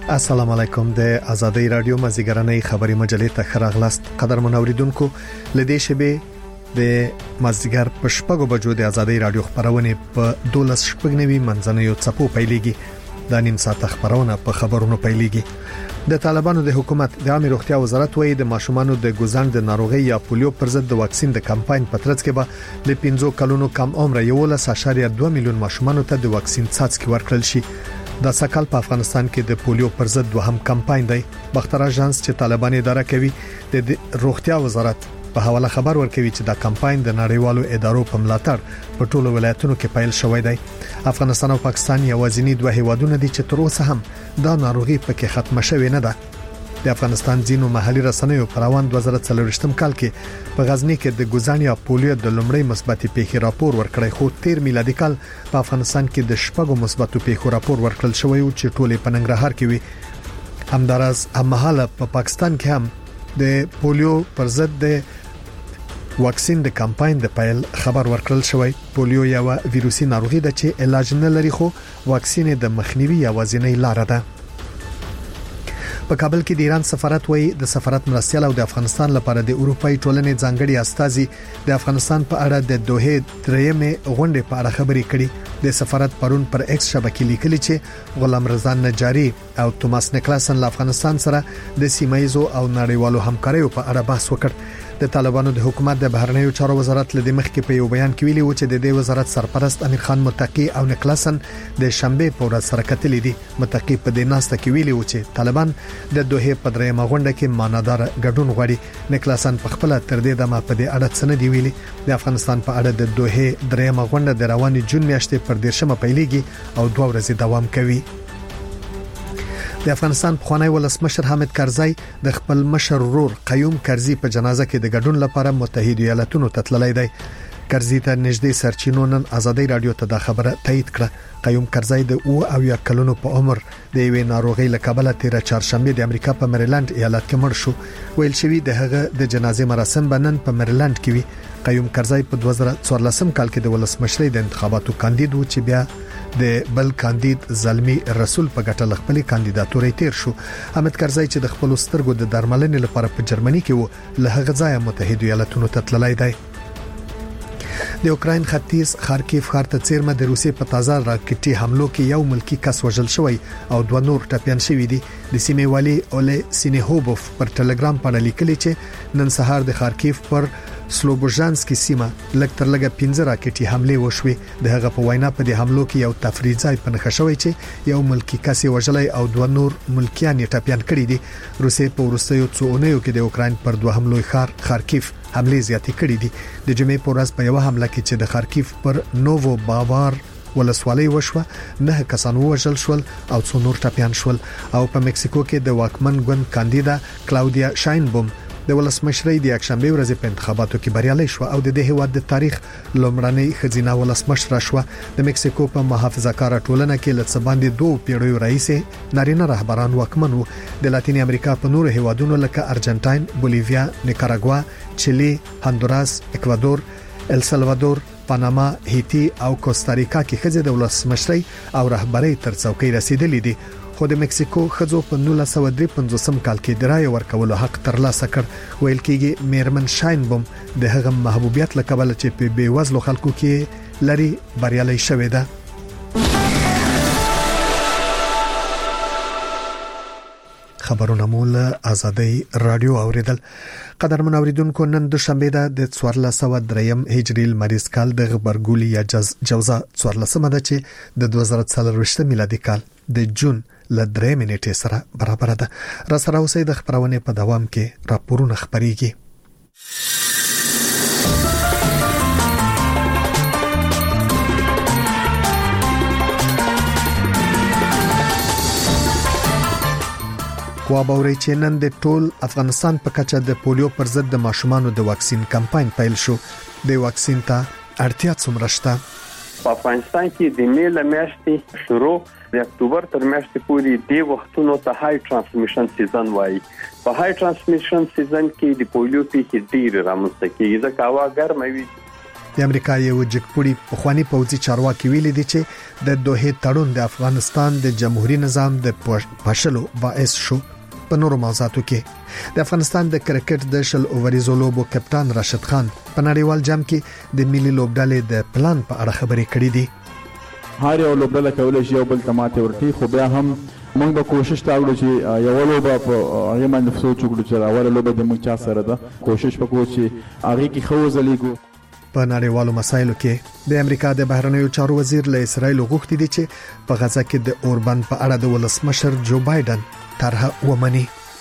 السلام علیکم د آزادۍ رادیو مازیګرنۍ خبري مجلې ته خراغلاست قدرمن اوریدونکو لدې شبه د مازیګر په شپږو بجو د آزادۍ رادیو خبرونه په 12 شپږنوي منځنیو چپو پیلېږي د نیم ساعت خبرونه په خبرونو پیلېږي د طالبانو د حکومت د عامه روغتیا وزارت وایي د ماشومانو د ګوزن د ناروغي یا پولیو پر ضد د واکسین د کمپاین په ترڅ کې به د 15 کلونو کم عمر 11.2 میلیون ماشومانو ته د واکسین څاڅکي ورکړل شي د سکهال په افغانستان کې د پولیو پر ضد دوهم کمپاین دی بختر اژانس چې طالبان اداره کوي د روغتیا وزارت په حواله خبر ورکوي چې دا کمپاین د نړیوالو ادارو په ملاتړ په ټولو ولایتونو کې پیل شوی دی افغانستان او پاکستان یوازینی دوه هیوادونه دي چې تر اوسه هم دا ناروغي پکې ختمه شوې نه ده د افغانستان ځینو محلي رسنیو پر روان 2023م کال کې په غزنی کې د ګوزن یا پولیو د لومړی مثبتي پیښې راپور ورکړی خو 13 میلادي کال په افغانستان کې د شپږو مثبتو پیښو راپور ورکړل شوی او چې ټولې په ننګرهار کې وي همدارس هممهاله په پاکستان کې هم د پولیو پر ضد د واکسین د کمپاین د پیل خبر ورکړل شوی پولیو یو ویروسي ناروغي ده چې علاج نه لري خو واکسین د مخنیوي یوازینی لار ده په کابل کې د ایران سفارت وایي د سفارت مرستيال او د افغانستان لپاره د اروپאי ټولنې ځانګړي استازي د افغانستان په اړه د دوحه درېمه غونډه په اړه خبرې کړي د سفارت پرون پر ایکس شبکې لیکلي چې غلام رضا نجاری او توماس نیکلاسن له افغانستان سره د سیمایزو او نړیوالو همکاریو په اړه بحث وکړ د طالبانو د حکومت د بهرنیو چارو وزارت لدې مخکې په یو بیان کې ویلي و چې د دې وزارت سرپرست امیر خان متقی او نیکلاسن د شنبه په ورځ سره کتلې دي متقی په دې ناسته کې ویلي و چې طالبان د دوحه په درېمه غونډه کې مانادار ګډون غواړي نیکلاسن په خپل تر دې دمه په دې اړه څه نه دی ویلي د افغانستان په اړه د دوحه درېمه غونډه د رواني جون میاشتې پر 10مه پیلېږي او 2 ورځې دوام کوي د افغانستان پخوانی ولسمشر حامد کرزی د خپل مشر ورور قیوم کرزی په جنازه کې د ګډون لپاره متحده ایالاتونو ته تللی دی کرزی ته نږدې سرچینو نن آزادۍ رادیو ته د خبره تایید کړه قیوم کرزی د او یا کلونو په عمر د یوې ناروغي له کبله تیر چهارشنبه د امریکا په مریلند ایالت کې مړ شو ویل شوی د هغه د جنازې مراسم بنن په مریلند کې وي قیوم کرزی په 2014 کال کې د ولسمشرۍ د انتخاباتو کاندید و چې بیا د بل کاندید زلمی رسول په ګټه خپل کاندیداتوري تیر شو حامد کرزی چې د خپل سترګو د درملنې لپاره په جرمني کې و له هغه ځای متحده ایالاتونو ته تللی دی د اوکراین ختیځ خارکیف ښار ته چیرمه د روسیې په تازه راکټي حملو کې یو ملکی کس وژل شوی او 2 نور ټپيان شوی دي د سیمې والی اولې سینهوبوف پر ټلګرام باندې لیکلي چې نن سهار د خارکیف پر سلوبوژانسکي سیمه لکتر لګه 15 راکټي حمله وشوه د هغه په وینا په دې حملو کې یو تفریح ځای پنځه شوی چې یو ملکی کس وژلای او 2 نور ملکیان یې ټپيان کړی دي روسیې په ورستیو څونیو کې د اوکراین پر 2 حملو خارکیف حمله زیاتې کړې دي د جمعې په ورځ په یو حمله کې چې د خارکیف پر نوو باوار ولسوالۍ وشوه 9 کسان وژل شول او 2 نور ټپيان شول او په مکسیکو کې د واکمن ګوند کاندیدا کلاودیا شاینبوم د ولسمشرۍ د یکشنبه ورځې په انتخاباتو کې بریالي شو او د دې هیواد د تاریخ لومړنۍ خزینه ولسمشر شو د مکسیکو په محافظه‌کار ټولنه کې لڅ باندې 2 پیړیو رئیس نارینه رهبران واکمن وو د لاتینی امریکا په نورو هیوادونو لکه ارجنټاین بولیویا نیکاراګوا چلی هندوراس اکوادور السلوادور پاناما هیتی او کوستاریکا کې خزې د ولسمشرۍ او رهبرۍ تر څوکۍ رسیدلې دي خو د مکسیکو خزو په 1953 کال کې د رای ورکولو حق ترلاسه کړ ویل کېږي میرمن شاینبوم د هغه محبوبیت لکبل چې په بیوزلو خلکو کې لري بریالي شوې ده خبرونه مول آزادۍ رادیو اوریدل قدرمن اوریدونکو نن دوشنبه ده د 1403 هجری لمریز کال د غبرګولي یا جوزا 14 ده چې د 2023 میلادي کال د جون ل 3 منټې سره برابر ده را سره اوسې د خبرونه په دوام کې راپورونه خبريږي کوابوري چې نن د ټول افغانستان په کچه د پولیو پر ضد د ماشومانو د واکسین کمپاین پیل شو د واکسین ته اړتیا څومره شته په افغانستان کې د میله میاشتې شروع د اکتوبر تر میاشتې پورې د وختونو ته های ترانسمیشن سیزن وایي په های ترانسمیشن سیزن کې د پولیو پیښې ډېر رامنځته کیږي ځکه هوا ګرمه وي د امریکا یو جګپوړي پخوانی پوځي چارواکي ویلي دي چې د دوه تړون د افغانستان د جمهوریت نظام د پاشلو باعث شو. په نورو موضوعاتو کې د افغانستان د کرکټ د شل اووريزو لوبو کپتان راشد خان په نړیوال جام کې د ملي لوبډلې د پلان په اړه خبرې کړې دي. هر یو لوبډله کولای شي یو بل تماته ورکی، خو بیا هم موږ به کوشش وکړو چې یو لوبه په هغه باندې سوچ وکړو چې اوله لوبه د موږ چا سره ده، کوشش وکړو چې هغه کې خو ځلیږو. په نړیوالو مسایلو کې د امریکا د بهرنیو چارو وزیر له اسرایل غوښتي دي چې په غزا کې د اوربان په اړه د ولسمشر جو بایدن طرح ومني.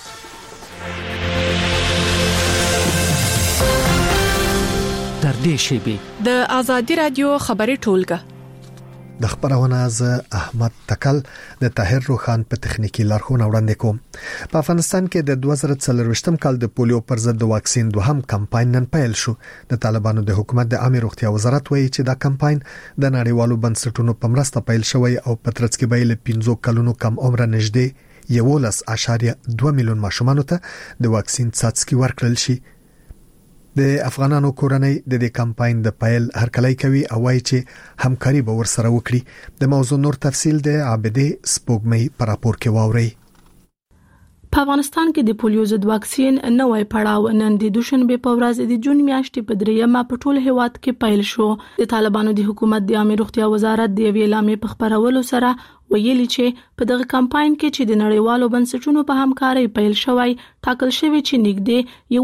تر دې شیبې د آزادي رادیو خبري ټولګه د خبرونه از احمد تکل د طاهر روخان په تخنیکی لارښوونه وړاندې کوم. په افغانستان کې د 2023م کال د پولیو پر ضد د واکسین دوهم کمپاین نن پیل شو. د طالبانو د حکومت د عامه روغتیا وزارت وایي چې دا کمپاین د نړیوالو بنسټونو په مرسته پیل شوی او په ترڅ کې به له 15 کلونو کم عمر نږدې 11.2 میلیون ماشومان ته د واکسین څاڅکي ورکړل شي. د افغانانو کورنۍ د دې کمپاین د پیل هرکلی کوي او وایي چې همکاري به ورسره وکړي. د موضوع نور تفصیل د عابده سپوږمۍ پر راپور کې واوري. په افغانستان کې د پولیو ضد واکسین نوې پړاو نن د دوشنبه په ورځ د جون میاشتې په 3مه په ټول هیواد کې پیل شو. د طالبانو د حکومت د عامه روغتیا وزارت د اعلامیې په خبرولو سره ویلي چې په دغه کمپاین کې چې د نړیوالو بنسټونو په همکارۍ پیل شوی ټاکل شوی چې نږدې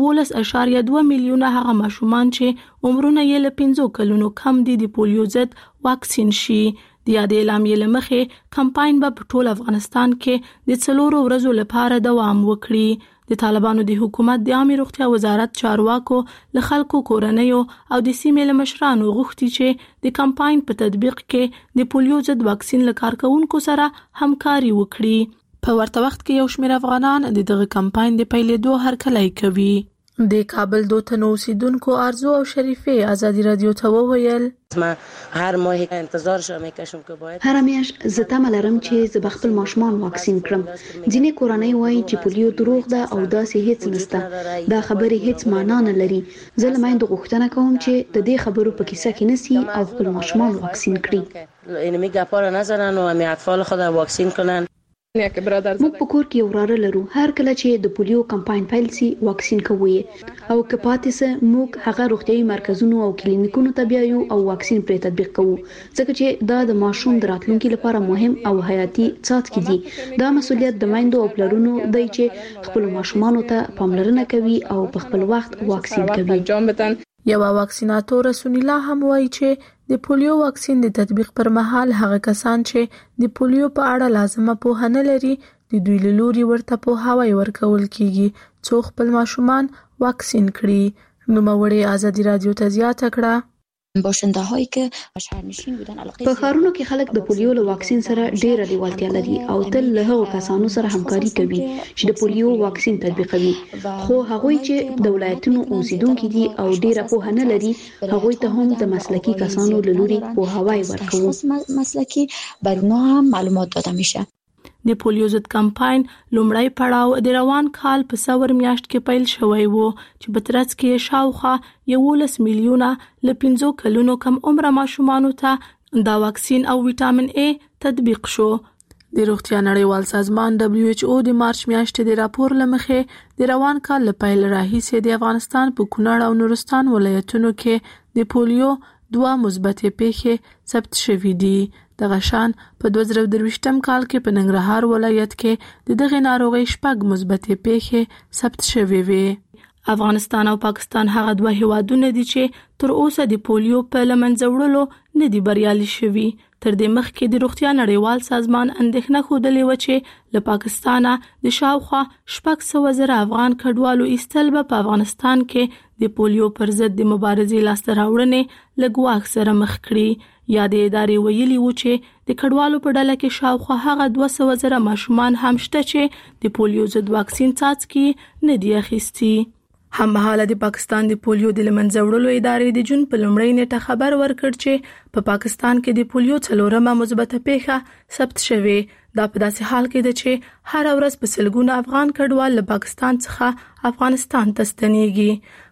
11.2 میلیونه هغه ماشومان چې عمرونه یې له 15 کلونو کم دي د پولیو ضد واکسین شي. د یاد اعلامیې لمخې کمپاین به په ټول افغانستان کې د 4 ورځو لپاره دوام وکړي. د طالبانو د حکومت د عامه روغتیا وزارت چارواکو له خلکو کورنیو او د سیمې له مشرانو غوښتي چې د کمپاین په تطبیق کې د پولیو ضد واکسین لکارکونکو سره همکاري وکړي. په ورته وخت کې یو شمېر افغانان دغه کمپاین د پیلېدو هرکلی کوي. د کابل دوه اوسیدونکو ارزو او شریفه آزادی رادیو ته وویل هر ماه انتظار شوم میکشم که باید هر میاشت زه تمه لرم چې زه خپل ماشومان واکسین کړم. ځینې کورنۍ وایي چې پولیو دروغ ده او داسې هیڅ نشته. دا خبرې هیڅ معنا نه لري. زه له میندو غوښتنه کوم چې د دې خبرو په کیسه کې نسی او خپل ماشومان واکسین کړي. این میگه پاره نذارن و می اطفال خود واکسین کنن. موږ په کور کې یو وراره لرو. هر کله چې د پولیو کمپاین پیل سي واکسین کوي او که پاتې سه موږ هغه روغتيایي مرکزونو او کلینیکونو ته بیایو او واکسین پرې تطبیق کوو ځکه چې دا د ماشوم د راتلونکي لپاره مهم او حیاتي څاڅکي دي. دا مسؤلیت د میندو او پلرونو دی چې خپل ماشومان ته پاملرنه کوي او په خپل وخت واکسین کوي. یو واکسیناتور رسول الله هم وایي چې د پولیو واکسین د تطبیق پر مهال هغه کسان چې د پولیو په اړه لازمه پوهه نه لري د دوی له لوري ورته پوهاوی ورکول کیږي څو خپل ماشومان واکسین کړي. نوموړي آزادی رادیو ته زیاته کړه باشنده هایی که شهرنشین بودن علاقه په ښارونو کې خلک د پولیو له واکسین سره ډېره لیوالتیا لري او تل له هغو کسانو سره همکاري کوي چې د پولیو واکسین تطبیقوي. خو هغوی چې د ولایتونو اوسیدونکو دي او ډېره پوهه نه لري هغوی ته هم د مسلکي کسانو له لوري پوهاوی ورکوي. مسلکی بر اونها هم معلومات داده میشه. د پولیو ضد کمپاین لومړی پړاو د روان کال په سور میاشت کې پیل شوی وو چې په ترڅ کې شاوخوا 11 میلیونه له 15 کلونو کم عمر ماشومان ته دا واکسین او وټامین A تطبیق شو. د روغتیا نړیوال سازمان WHO د مارچ میاشتې د راپور لمخې د روان کال له پیل راهیسې د افغانستان په کونړ او نورستان ولایتونو کې د پولیو 2 مثبتې پیښې ثبت شوې دي. دغه شان په 2023م کال کې په ننګرهار ولایت کې دغه ناروغي 6 مثبتې پیښې ثبت شوې وي. افغانستان او پاکستان هغه دوه هیوادونه دي چې تر اوسه د پولیو په لمنځه وړلو نه دي بریالي شوي. تر دې مخکې د روغتیا نړیوال سازمان اندېښنه خوده و چې له پاکستانه د شاوخوا 600,000 افغان کډوالو ایستل به په افغانستان کې د پولیو پر ضد د مبارزې لاسته راوړنې له ګواښ سره مخ کړي. یا د ادارې ویلي و چې د کډوالو په ډله کې شاوخوا هغه 200,000 ماشومان هم شته چې د پولیو ضد واکسین څاڅکي نه دی اخیستي. هممهاله د پاکستان د پولیو د لمنځه وړلو ادارې د جون په لومړۍ نیټه خبر ورکړ چې په پاکستان کې د پولیو 4مه مثبته پیښه ثبت شوه. دا په داسې حال کې ده چې هر ورځ په سلګونه افغان کډوال له پاکستان څخه افغانستان ته ستنېږي.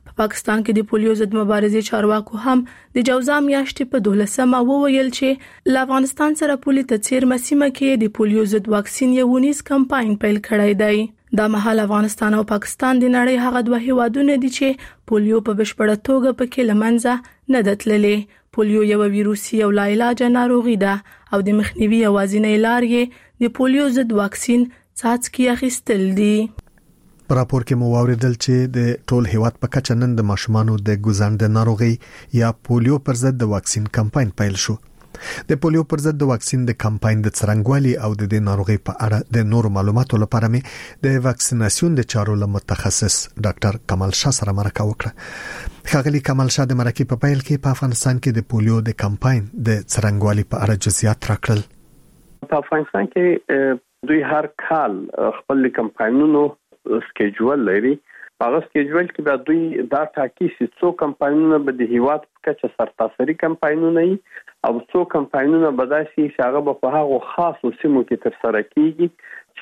په پاکستان کې د پولیو ضد مبارزې چارواکو هم د جوزا میاشتې په 12مه وویل چې له افغانستان سره پولي تڅیر مسیمه کې د پولیو ضد واکسین یو ونیز کمپاین پیل کړی دی. دا مهال افغانستان او پاکستان د نړۍ هغه دوه هیوادونه دي چې پولیو په بشپړه توګه پکې لمنځه نه دتللې. پولیو یو ویروسي او لا علاج ناروغي ده او د مخنیوي اوازینې لارې د پولیو ضد واکسین څاڅکي اخیستل دي. په راپور کې مو اوریدل چې د ټول هیواد په کچه نن د ماشومانو د ګوزاند ناروغي یا پولیو پر ضد د واکسین کمپاین پیل شو. د پولیو پر ضد د واکسین د کمپاین د څرنګوالي او د دې ناروغي په اړه د نورو معلوماتو لپاره مې د واکسیناسیون د چارو له متخصص ډاکټر کمال شاه سره مرکه وکړه. ښاغلي کمال شاه د مرکې په پیل کې په افغانستان کې د پولیو د کمپاین د څرنګوالي په اړه جزئیات راکړل. په افغانستان کې دوی هر کال خپل کمپاینونو سکیجول لري. هغه سکیجول کې به دوی دا ټاکي چې څو کمپاینونه به د هیواد په کچه سرتاسري کمپاینونه وي او څو کمپاینونه به داسي چې هغه په هغه خاصو سیمو کې تر سره کیږي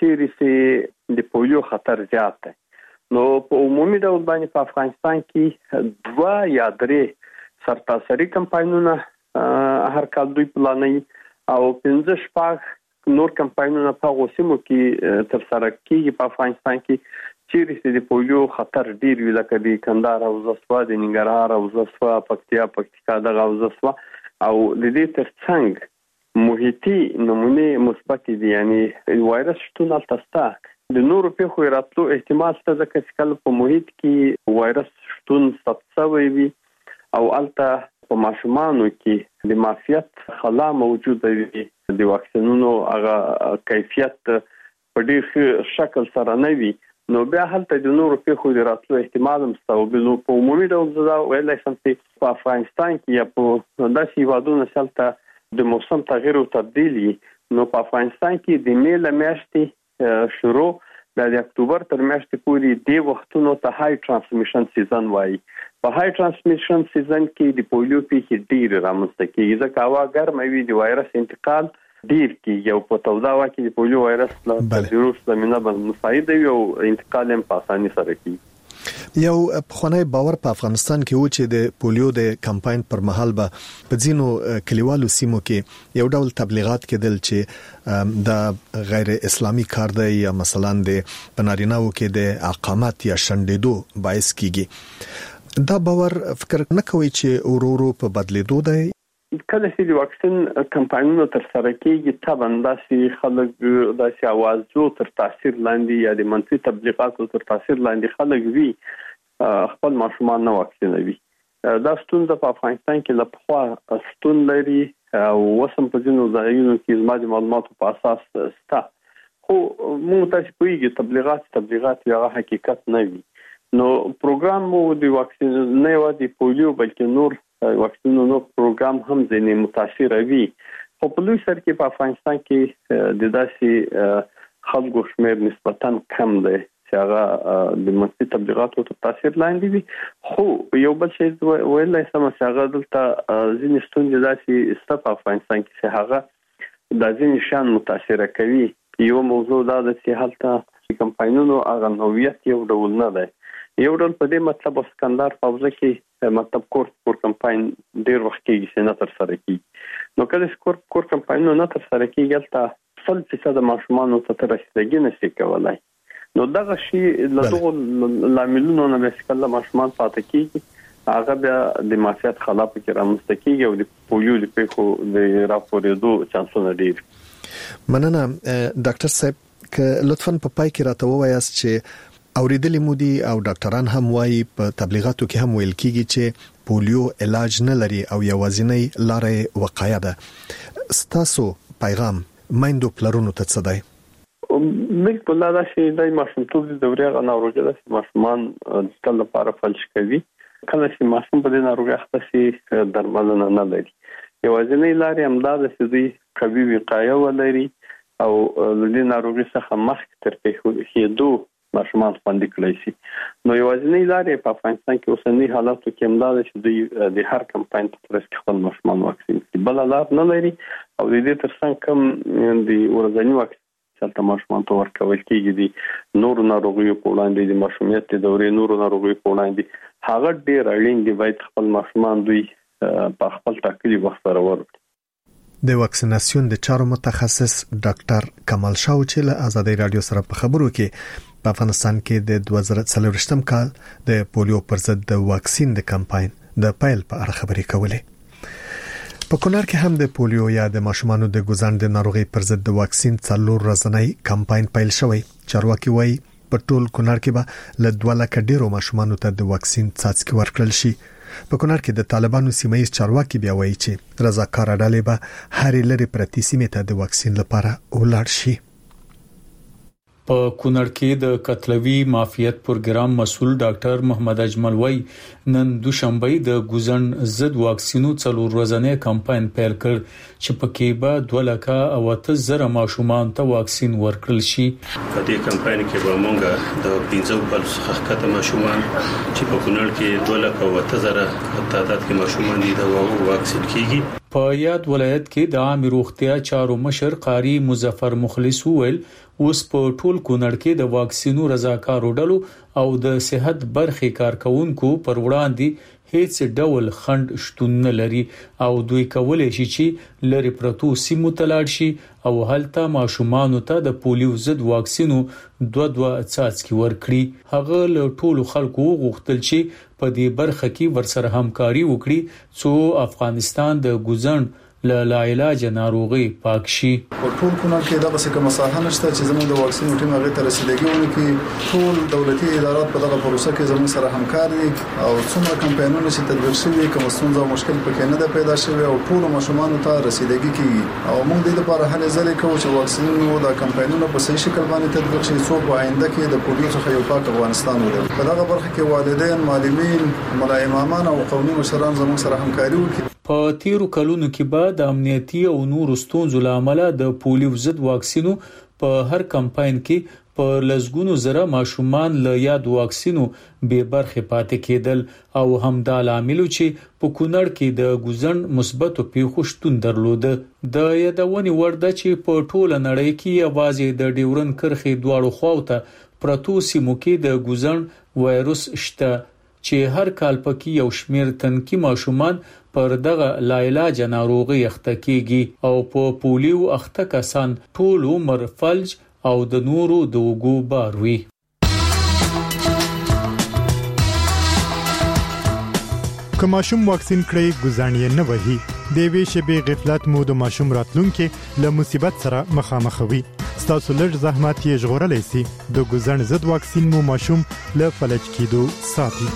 چې د پولیو خطر زیات دی. نو په عمومي ډول باندې په افغانستان کې 2 یا 3 سرتاسري کمپاینونه هر کال دوی پلانوي او 15 نور کمپاینونه په هغه سیمو کې تر سره کیږي په افغانستان کې چې د پولیو خطر ډیر وی لکه د کندهار او زسوا د ننګرهار او زسوا پکتیکا د غوزسوا او د دې ترڅنګ محیطي نمونه مثبت دي یعنی وایرس شتون التستا د نورو په خو راتلو احتمال شته ځکه چې کله په محیط کې وایرس شتون ثبت وي او الته په ماشومانو کې د معافیت خلا موجود وي د واکسینونو هغه کیفیت په ډیر شکل سره نه وي نو بیا هلته د نورو په خو راتلو احتمال هم ستو په عمومي ډول زدا ویلای شم چې په افغانستان کې یا په داسې هیوادونو چې د موسم تغییر او تبدیلی نو په افغانستان کې د مې له میاشتې شروع د اکتوبر تر میاشتې پورې د وختونو ته های ترانسمیشن سیزن وایي. په های ترانسمیشن سیزن کې د پولیو پیښې ډیر رامنځته کیږي ځکه هوا ګرمه وي د وایرس انتقال ډیر کیږي او په تودا واکې د پولیو وایرس له ویروس زمينه باندې مساعده وي او انتقال هم په اسانۍ سره کیږي. یو خونای باور په افغانستان کې و چې د پولیو د کمپاین پر مهال به په ځینو کلیوالو سیمو کې یو ډول تبلیغات کېدل چې د غیر اسلامي کار دی یا مثلا د پناریناو کې د اقامت یا شندېدو باعث کیږي. دا باور فکر نه کوي چې ورورو په بدلیدو دی. کله چې د واکسین کمپاینونو تر سره کېږي طبعا داسې خلک داسې اوازو تر تاثیر لاندې یا د منفي تبلیغاتو تر تاثیر لاندې خلک وي خپل ماشومان نه واکسینوي. دا ستونزه په افغانستان کې له پخوا ستون لري او وسم په ځینو ځایونو کې زما د معلوماتو په اساس ستا خو موږ تاسو پوهیږئ تبلیغات یا حقیقت نه وي. نو پروګرام مو د واکسین نه و د پولیو بلکې نور واکسینونو پروګرام هم ځینې متاثر وي. خو په لوی سر کې په افغانستان کې د داسې خلکو شمیر نسبتاً کم دی چې هغه د منفي تبلیغاتو تر تاثیر لاندې وي. خو یو بل شی ویلای سم چې هغه دلته ځینې ستونزې داسې ستا په افغانستان کې چې هغه د ځینې شان متاثره کوي. یو موضوع دا ده چې هلته کمپاینونو هغه نوعیت یو ډول نه دی. یو ډول په دې مطلب سکندر حوزه کې مطلب کور کمپاین ډیر وخت کې چې نه تر سره کیږي. نو کله چې کور کمپاینونه نه تر سره کیږي تل 100% ماشومان ته تر رسیدګي نشي کولای. نو دغه شی له دغه لاملونو نه به کله ماشومان پاتې کیږي هغه بیا د معافیت خلا په رامنځته کیږي او د پولیو د پیښو د راپورېدو چانسونه ډیر. مننه ډاکټر صاحب ک لطفاً په پای کې راته ووایاست چې اوریدلې مودي او ډاکټران هم وایي په تبلیغاتو کې هم ویل کیږي چې پولیو علاج نه لري او یوازینۍ لارې وقایه ده. ستاسو پیغام مایندو پلرونو ته څه دی؟ موږ په لاره چې د ماشومتوب د دورې ناروغي ده ماشومان د تل لپاره فلج کوي. کله چې ماشوم په دې ناروغي اخته شي درملنه نه لري. یوازینۍ لارې هم دا ده چې دوی قوي وقایه ولري او د دې ناروغي څخه مخکې تر کېدو ماشومان خوندي کړی شي. نو یوازینۍ لارې په افغانستان کې اوسنی حالاتو کې هم دا ده چې دوی د هر کمپاین په ترڅ کې خپل ماشومان واکسین کړي. بل لار نه لري او د دې ترڅنګ کوم د ورځنی چې ماشومان ته ورکول کېږي دي نور ناروغیو په وړاندې د ماشومیت د دورې نور ناروغیو په وړاندې هغه ډېر اړین دي باید خپل ماشومان دوی په خپل ټاکلي وخت سره ورکړي. د واکسیناسیون د چارو متخصص ډاکټر کمال شاو چې له آزادۍ رادیو سره په خبرو کې په افغانستان کې د 2023م کال د پولیو پر ضد د واکسین د کمپاین د پیل په اړه خبرې کولې. په کونړ کې هم د پولیو یا د ماشومانو د ګوزن د ناروغي پر ضد د واکسین 4 ورځنی کمپاین پیل شوی. چارواکي وایي په ټول کونړ کې به له 2 لک ډیرو ماشومانو ته د واکسین څاڅکي ورکړل شي. په کونړ کې د طالبانو سیمایي چارواکي بیا وایي چې رضاکار ډلې به هر لری پرتی سیمه ته د واکسین لپاره ولاړ شي. په کونړ کې د قتلوي معافیت پروګرام مسؤل ډاکټر محمد اجمل وای نن دوشنبه د ګوزن ضد واکسینو 4 ورځنی کمپاین پیل کړ چې پکې به 2,08,000 ماشومان ته واکسین ورکړل شي. په دې کمپاین کې به موږ د 15 کال څخه کته ماشومان چې په کونړ کې 2,08,000 تعداد کې ماشومان دي دا واکسین کیږي. په یاد ولایت کې د عام روغتیا چارو مشر قاری مظفر مخلص وویل اوس په ټول کونړ کې د واکسینو رضاکارو ډلو او د صحت برخې کارکونکو پر وړاندې هیڅ ډول خند شتون نه لري او دوی کولای شي چې لری پرتو سیمو ته لاړ شي او هلته ماشومان ته د پولیو ضد واکسینو 2 څاڅکي ورکړي. هغه له ټولو خلکو غوښتل چې په دې برخه کې ورسره همکاري وکړي څو افغانستان د ګوزن لا علاج ناروغي پاک شي. په ټول کونړ کې دغه څه مساحه نشته چې زموږ د واکسین ټیم هغه ته رسیدګي ونکړي. ټول دولتي ادارات په دغه پروسه کې زموږ سره همکار دي او څومره کمپاینونه چې تدبیر شوي کوم ستونزه او مشکل پکې نه ده پیدا شوی او ټول ماشومان ته رسیدګي کوي او موږ د لپاره هلې ځلې کوو چې واکسینونو د کمپاینونو په صحیح شکل باندې تدبیر شي څو په آینده کې د پولیو څخه یو پاک افغانستان ولري. په دغه برخه کې والدین، معلمین، ملا امامان او قومي مشران زموږ سره همکاري وکړي. په تیرو کلونو کې به د امنیتي او نورو ستونزو لامل د پولیو ضد واکسینو په هر کمپاین کې په لزګونو زره ماشومان له یاد واکسینو به برخه پاتې کېدل او همدا لامل چې په کونړ کې د ګوزن مثبت پیښو شتون درلوده. د یادونې ورده چې په ټوله نړۍ کې आवाज د ډیورن کرخې دواړو خواوته پرتو سیمو کې د ګوزن وایروس شته چې هر کال پکې یو شمیر تنکي ماشومان پر دغه لاعلاج ناروغي اخته کیږي او په پولیو اخته کسان ټول عمر فلج او د نورو د وګو بار وي. که ماشوم واکسین کړي ګزان یې نه وهي د وی شبي غفلت مو د ماشوم راتلونکي له مصیبت سره مخامخ وي. ستاسو لږ زحمت یې ژغورلای شي. د ګزان ضد واکسین مو ماشوم له فلج کېدو ساتي.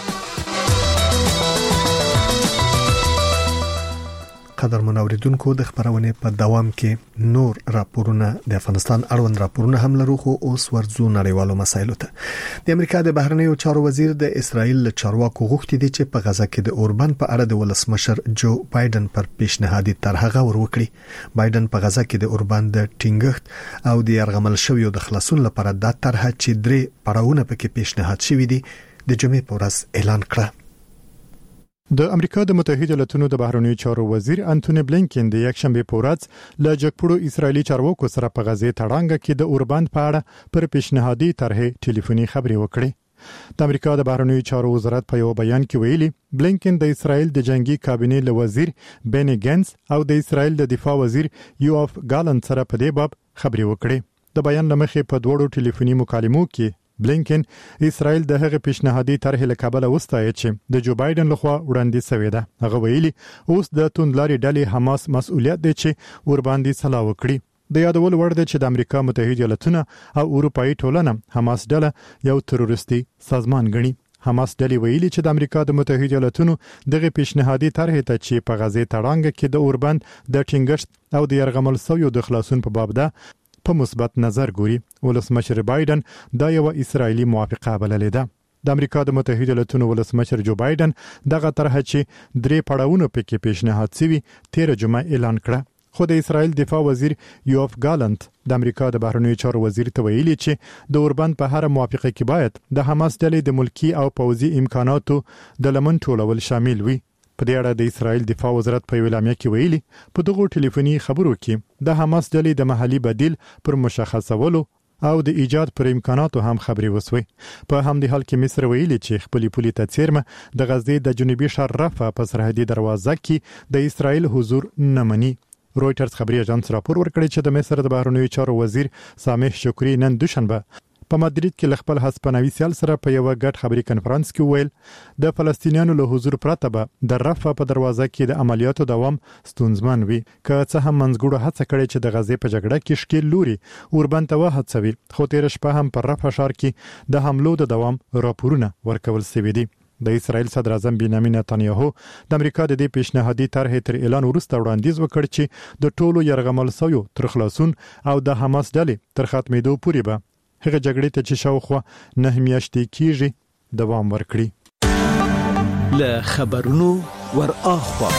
قدر منوریدونکو د خبرونه په دوام کې نور راپورونه د افغانستان اړوند راپورونه هم لرو خو اوس ورځو نړیوالو مسایلو ته. د امریکا د بهرنیو چارو وزیر د اسرایل له چارواکو غوښتي دي چې په غزا کې د اوربان په اړه د ولسمشر جو بایدن پر پیشنهادي طرحه ورکړي. بایدن په غزا کې د اوربان د ټینګښت او د يرغمل شویو د خلاصون لپاره د طرحه چې 3 پړاوونه پکې پیشنهاد شوی دي د جمعې په ورځ اعلان کړ. د امریکا د متحده ایالاتونو د بهرنیو چارو وزیر انټونی بلینکن د یکشنبه په ورځ له جګپړو اسرایلی چارواکو سره په غزې تړانګه کې د اوربان په اړه پر پیشنهادي طرحه ټلیفوني خبرې وکړې. د امریکا د بهرنیو چارو وزارت په یو بیان کې ویلي بلینکن د اسرایل د جنگي کابینې له وزیر بنی ګنس او د اسرایل د دفاع وزیر یوآف ګالنت سره په دې باب خبرې وکړې. د بیان لمخې په دوړو ټلیفوني مکالمو کې بلینکن اسرائیل د هغه پیشنهادي طرح له کابل وستایي چې د جو بایدن لخوا وړاندې شوې ده. هغه ویلي اوس د توندلاري ډلې حماس مسؤلیت دی چې ور باندې سلا وکړي. د یادول وړ دی چې د امریکا متحده ایالاتونه او اروپאי ټولنه حماس ډله یو تروریستي سازمان ګڼي. حماس ډلې ویلي چې د امریکا د متحده ایالاتونو دغه پیشنهادي طرح ته چې په غزې تړانګه کې د اوربند د ټینګښت او د يرغمل شویو د خلاصون په باب ده په مثبت نظر ګوري. ولسمشر بایدن دا یو اسرایلی موافقه بللې ده. د امریکا د متحده ایالاتونو ولسمشر جو بایدن دغه طرح چې 3 پړاوونه پکې پیشنهاد شوی 13 جمعه اعلان کړ. خو د اسرایل دفاع وزیر یوآف ګالنت د امریکا د بهرنیو چارو وزیر ته ویلي چې د اوربند په هر موافقه کې باید د حماس ډلې د ملکی او پوځي امکاناتو د لمن ټولول شامل وي. په دې اړه د اسرایل دفاع وزارت په اعلامیه کې ویلي په دغه ټلیفوني خبرو کې د حماس ډلې د محلي بدیل پر مشخصولو او د ایجاد پر امکاناتو هم خبري وسوي. په همدې حال کې مصر ویلي چې خپل پولي تڅیرمه د غزې د جنوبي شهر رفح په سرحدي دروازه کې د اسرایل حضور نه مني. رويټرز خبري اژانس راپور ورکړی چې د مصر د بهرنیو چارو وزیر سامح شکری نن دوشنبه په مدرید کې خپل هسپانوي سیال سره په یو غټ خبري کانفرنس کې ویل د فلسطینیانو له حضور پرته به د رفح په دروازه کې د عملیاتو دوام ستونزمن وي. که څه هم منځګړو هڅه کړې چې د غزې په جګړه کې شکیل لوري اوربند ته وهڅوي، خو تیر شپه هم پر رفح ښار کې د حملو د دوام راپورونه ورکول شوي دي. د اسرائیل صدر اعظم بنیامین نتانیاهو د امریکا د دې پیشنهادي طرحې تر اعلان وروسته وړاندیز وکړ چې د ټولو يرغمل شویو تر خلاصون او د حماس ډلې تر ختمېدو پورې به هغه جګړې ته چې شاوخوا 9 میاشتې کیږي دوام ورکړي. له خبرونو ور اخوا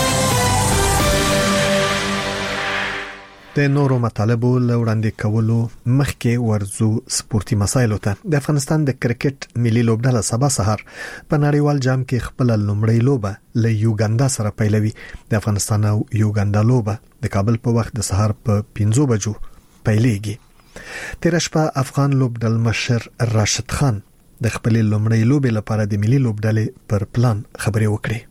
د نورو مطالبو لوړاندې کولو مخکې ورزو سپورتي مسایلو ته. د افغانستان د کرکټ ملي لوبډله سبا سحر په نړیوال جام کې خپل لومړی لوبه له یوګاندا سره پیلوي. د افغانستان او یوګاندا لوبه د کابل په وخت د سحر په 5 بجو پیلېږي. تیر شپه افغان لوبډل مشر راشد خان د خپل لومړی لوبې لپاره د ملي لوبډلې پر پلان خبرې وکړې.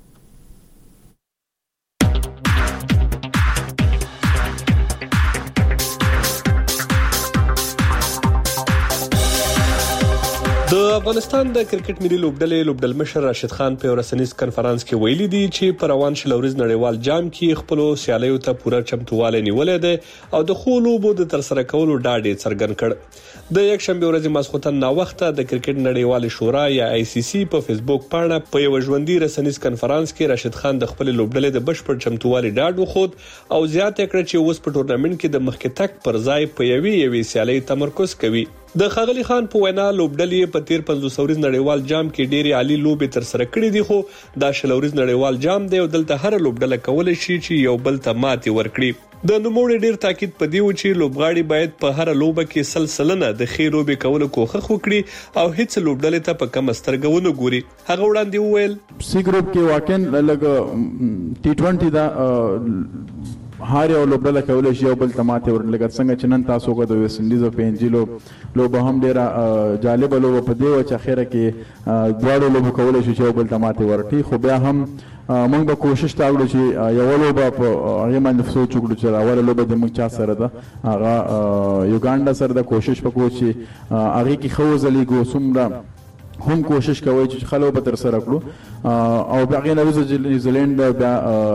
د افغانستان د کرکټ ملي لوبډل مشر راشد خان په رسنیز کانفرنس کې ویلي دی چې په روان شل ورځ نړیوال جام کې خپل سیالیو ته پوره چمتواله نیولې ده او د خولوبو د ترسره کولو ډاډ څرګند کړ. د یک شنبه ورځ ماسخوتن نا وخته د کرکټ نړیوال شورا یا ICC په فیسبوک پاڼه په یو ژوندۍ رسنیز کانفرنس کې راشد خان د خپل لوبډلې د بشپړ چمتوالي ډاډ وخود او زیاته کړ چې اوس په ټورنمنت کې د مخکې تک پر ځای په یوې سیالي تمرکز کوي. د خاغلی خان په وینا لوبډلې په تیر 500 ورځ نړیوال جام کې ډېری عالی لوبې تر سره کړې دي، خو دا شل ورځ نړیوال جام دی او دلته هر لوبډله کولای شي چې یو بل ته ماتې ورکړي. د نوموړي ډیر تاکید پدې و چې لوبغاړي باید په هر لوبه کې سلسله د خیر لوبې کولو کوښښ وکړي او هیڅ لوبډلې ته په کم سترګه ونه ګوري. هغه وړاندې وویل سی ګروپ کې واقعا لګ T20 دا هر یو لوبډله کولای شي یو بل تماته ورلګ څنګه چې نن تاسو غو د ویسټ انډیز او پنځیلو لوبه هم ډیره جالب لوبه په دی و چې اخیره کې دواړو لوبو کولای شي یو بل تماته ورټي، خو بیا هم موږ به کوشش وکړو چې یو لوبه په هغه باندې سوچ وکړو چې اول لوبه د موږ چا سره ده هغه یوګاندا سره د کوشش وکړو چې هغه کې خو ځلېګو سمره هم کوشش کوي چې خلک به تر سره کړو او بیا نه وځي نیوزیلند بیا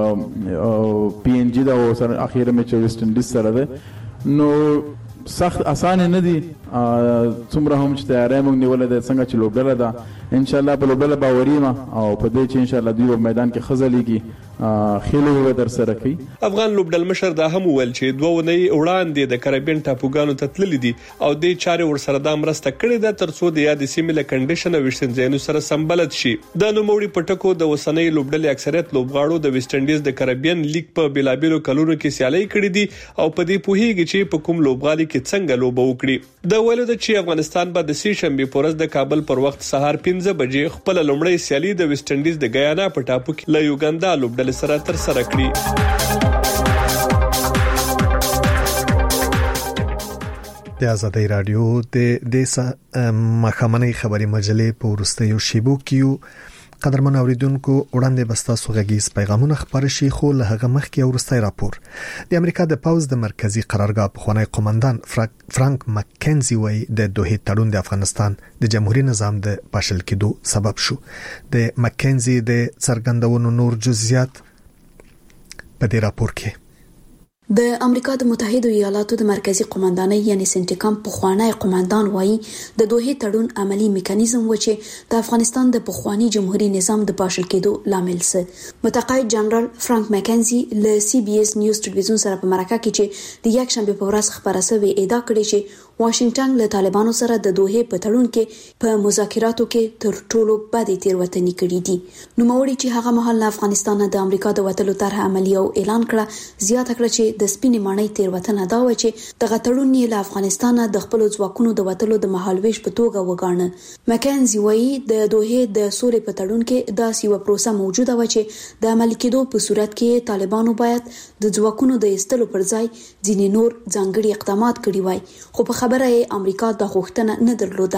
PNG دا سره اخیره میچ ویسټ انډیز سره ده نو سخت اسانه نه دي څومره هم چې تیارې موږ نیولې ده څنګه چې لوبډله ده ان شاء الله په لوبډله باوري ما او په دې چې ان شاء الله دوی په میدان کې خزلېږي خېلو به در سره کوي. افغان لوبډل مشر دا هم ویل چې دوه ونې وړاندې د کریبین ټاپوګانو ته تللي دي او د چارې ورسره د مرسته کړې ده ترڅو د یاد سیمه له کنډیشن او وشتنځینو سره سمبلت شي. د نوموړي پټکو د وسنۍ لوبډلې اکثریت لوبغاړو د ویسټ انډیز د کریبین لیګ په بلابلو کلونو کې سیالي کړې دي او په دې پوهیږي چې په کوم لوبغاړي کې څنګه لوبه وکړي. د ویلو د چې افغانستان به د سې شنبه پورز د کابل پر وخت سهار 5 بجې خپل لومړی سیالي د ویسټ انډیز د ګیانا په ټاپو کې له یوګاندا لوبډلې سره تر سره کړی. د آزادۍ رادیو د مخامنۍ خبري مجلې په ورستیو شیبو کې قدرمن اوریدونکو وړاندې بستاسو غږیز پیغامونه خبر شي، خو له هغه مخکې ورستای راپور د امریکا د پاوز د مرکزی قرارګاه پخوانی قومندان فرانک مککنزي وایي د دوه تړون د افغانستان د جمهوریت نظام د پاشل کېدو سبب شو. د مککنزي د څرګندونو نور جزئیات په دې راپور کې. د امریکا د متحده ایالاتو د مرکزی قومندانۍ یعنی سنټیکام پخوانی قومندان وایي د دوه تړون عملی میکانیزم و چې د افغانستان د پخوانی جمهوریت نظام د پاشل کېدو لامل سه. متقاعد جنرال فرانک مککنزي له CBS نیوز ټلویزیون سره په مرکه کې چې د یک شنبه په ورځ خبره شوې ادعا کړې چې واشنگټن له طالبانو سره د دوحه په تړون کې په مذاکراتو کې تر ټولو بدې تیروتنې کړې دي. نو موري چې هغه مهال افغانستان د امریکا د وټلو طرح عملی او اعلان کړه، زیاته کړه چې د سپینې ماڼۍ تیروتنه دا و چې د غټړون له افغانستان د خپل ځواکونو د وټلو د مهالويش په توګه وګاڼه. مکنزي وایي د دوحه د سولې په تړون کې داسې یو پروسه موجوده و چې د عملي کېدو په صورت کې طالبانو باید د ځواکونو د ایستلو پر ځای ځینې نور ځانګړي اقدامات کړي وای، خو په خبره یې امریکا د غوښتنه نه درلوده.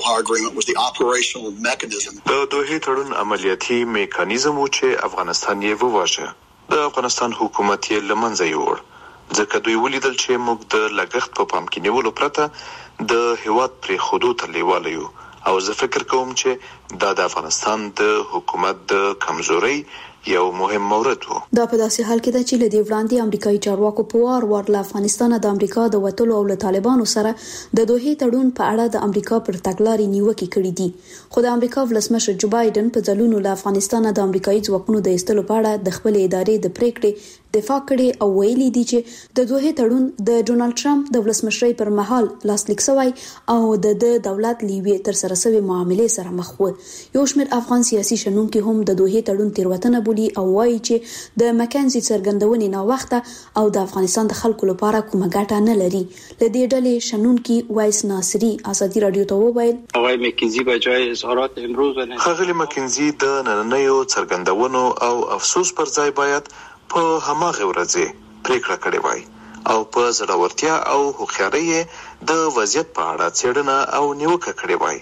د دوحه تړون عملیاتي میکانیزم چې افغانستان یې وواژه، د افغانستان حکومت یې لمنځه یوړ، ځکه دوی ولیدل چې موږ د لګښت په پام کې نیولو پرته د هیواد پرې خودو ته لیواله یو، او زه فکر کوم چې دا د افغانستان د حکومت د کمزوري یو مهم مورد وو. دا په داسې حال کې ده چې لدی وړاندې امریکایي چارواکو په وار له افغانستان د امریکا د وټلو او له طالبانو سره د دوحه تړون په اړه د امریکا پر تګلارې نیوکې کړې دي، خو د امریکا ولسمشر جو بایدن په ځلونو له افغانستان د امریکایي ځواکونو د ایستلو په اړه د خپل ادارې د پریکړې دفاع کړي او ویلي دي چې د دوحه تړون د ډونالد ټرمپ د ولسمشرۍ پر مهال لاسلیک شوی او د دولت لیوی تر سره سوي معاملې سره مخ و. یو شمېر افغان سیاسي شنونکي هم د دوحه تړون تیروتنه بولي او وایي چې د مکنزي څرګندونې نه وخته او د افغانستان د خلکو لپاره کومه ګټه نه لري. لدې ډلې شنونکي وایس ناصری ازادي رادیو ته وویل آقای مکنزي بجای اظهارات امروز خغلی مکنزي د نننیو څرګندونو او افسوس پر ځای باید په هماغه ورځ پریکړه کړې وای او په زړورتیا او هوښیارۍ د وضعیت په اړه څېړنه او نیوکه کړې وای.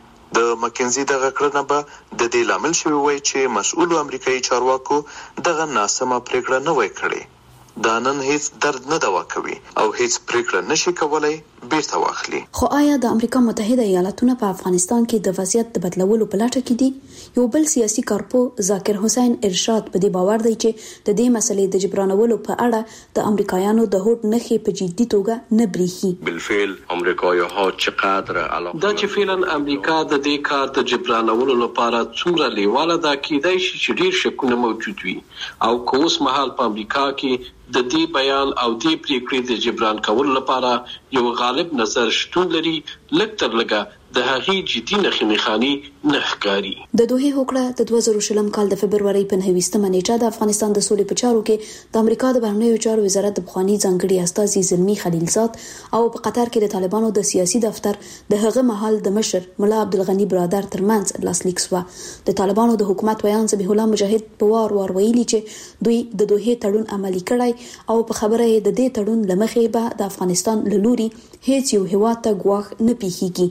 د مکنزي دغه کړنه به د دې لامل شوی وای چې مسؤل امریکایي چارواکو دغه ناسمه پریکړه نه وای کړې. دا نن هیڅ درد نه دوا کوي او هیڅ پریکړه نشي کولای بیرته واخلي. خو آیا د امریکا متحده ایالاتونه په افغانستان کې د وضعیت د بدلولو په لټه کې دي؟ یو بل سیاسي کارپو ذاکر حسین ارشاد په دې باور دی چې د دې مسلې د جبرانولو په اړه د امریکایانو د هوډ نخې په جدي توګه نه بریښي. بالفعل امریکایانو چقدر علاقه دا چې فعلا امریکا د دې کار د جبرانولو لپاره څومره لیواله ده کېدای شي چې ډیر شکونه موجود وي او کوس محل په امریکا کې د دې بیان او دې پریکړې د جبران کولو لپاره یو غالب نظر شتون لري، لږ تر لږه د هغې جدي نښانې نه ښکاري. د دوحه هوکړه د 2020 کال د فبرवरी په 29مه نیټه د افغانستان د سولې په چارو کې د امریکا د بهرنیو چارو وزارت د بخوانی ځانګړي استازي زلمی خلیلزاد او په قطر کې د طالبانو د سیاسي دفتر د هغه محل د مشر مولا عبدالغنی برادر ترمنځ لاسلیک شو. د طالبانو د حکومت ویان ذبیح الله مجاهد په وار ویلي چې دوی د دوحه تړون عملي کړی او په خبره د دې تړون لمخې به د افغانستان له لوري هیڅ یو هیواد ته ګواښ نه پیښیږي.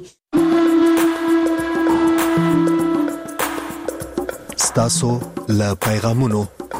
ستاسو له پیغامونو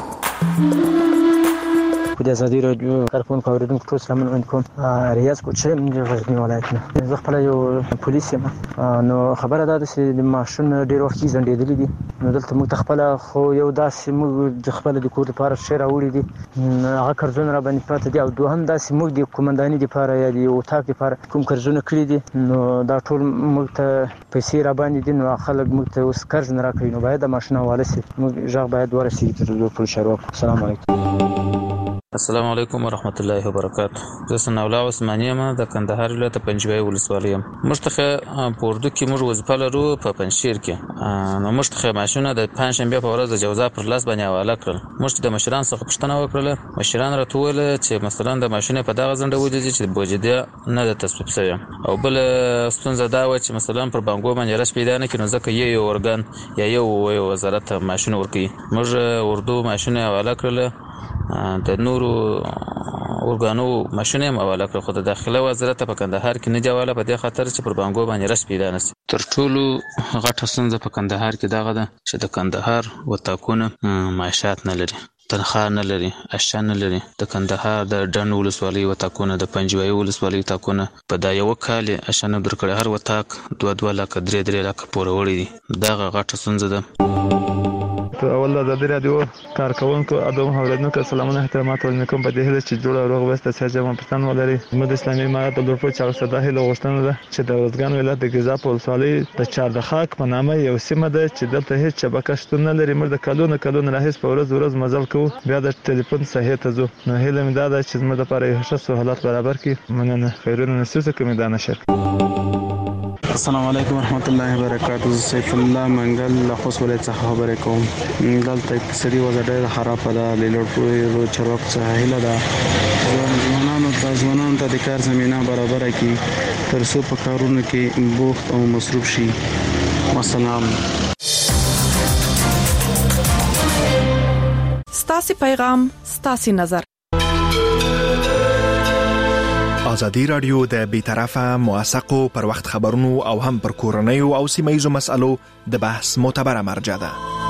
د ازادي رادیو کارکون اوریدونکو ټول سلام علیکم. ریاض کوچم د غزنی ولایت نه زه خپل یو پولیس یم، نو خبره ده چې د ماشين ډیر وخت زندېدلې دي، نو دلته موږ خپل خو یو داسې موږ د خپل د کور لپاره شیر اوړي دي، هغه قرضونه را باندې پاتې دي او دوهم داسې موږ د کومنداني لپاره یا د اتاق لپاره کوم قرضونه کړی دي، نو دا ټول موږ ته پیسې را باندې دي، نو خلک موږ ته اوس قرض نه راکوي، نو باید د ماشين حواله سي موږ ژغ باید ورسیږي تر ټول شروع. السلام علیکم. السلام علیکم ورحمت الله وبرکاته. زه ثناء الله عثماني یم د کندهار ولایت پنجوي ولسوالۍ یم. مشتخه پوردو کې موږ وظیفه لرو په پنځشیر کې، نو مشتخه ماشونه د پنځشنبه په ورځ د جوزا پر لاس باندې حواله کړل. مشت د مشران څخه پوښتنه وکړه، مشران راته وویل چې مثلا د ماشونه په دغه ځنډه ودی چې بوجده نه د تصویب شوی، او بل ستونزه دا و چې مثلا پر بانګو باندې رس پیدا نه کینو ځکه یو اورګان یا یو وزارت ماشونه ورکي. موږ اردو ماشونه حواله کړل، د نورو اورګانو ماشونه هم حواله کړل، خو د داخله وزارت په کندهار کې نه دی حواله په دې خاطر چې پر بانګو باندې رس پیدا نشي. تر ټولو غټه ستونزه په کندهار کې دغه ده چې د کندهار وتاکونه معاشات نه لري، تنخواه نه لري، اشیا نه لري. د کندهار د ډن ولسوالۍ وتاکونه، د پنجوي ولسوالۍ وتاکونه په دا یو کال اشیا نه درکړي، هر وتاک 2 لک 3 لک پورې وړي دي. دغه غټه ستونزه ده. اول د ازادي رادیو کارکونکو ادم اوریدونکو سلامونه احترامات ولنکم په دې هله چې جوړ روغ وسته چې جمع پښتون ولري د اسلامي امارات د لورپو چا صدا هله غوښتنه ده چې د ورځګان ولایت د غزا په ولسوالۍ د چاردخاک په نامه یو سیمه ده چې دلته هیڅ شبکه شتون نه لري. موږ د کلونو راهیس په ورځ مزل کوو بیا د ټلیفون صحیح ته ځو. نو هله مې دا چې زموږ لپاره یو ښه سہولت برابر کړي. مننه. خیرونه نسوسه کوم دا نشر. السلام علیکم ورحمت الله وبرکاته. سیف الله منګل له خوست ولایت څخه خبرې کوم. دلته اقتصادي وضع ډېره خراب ده. لیلوړ چروک څخه هله ده ځوانانو ته د کار زمينه برابر کړي تر څو په کارونو کې بوخت او مصروف شي. والسلام. ستاسو پیغام ستاسو نظر. ازادي رادیو د بیطرفه موثقو پر وخت خبرونو او هم پر کورنۍ او سیمایي مسایلو د بحث معتبره مرجع ده.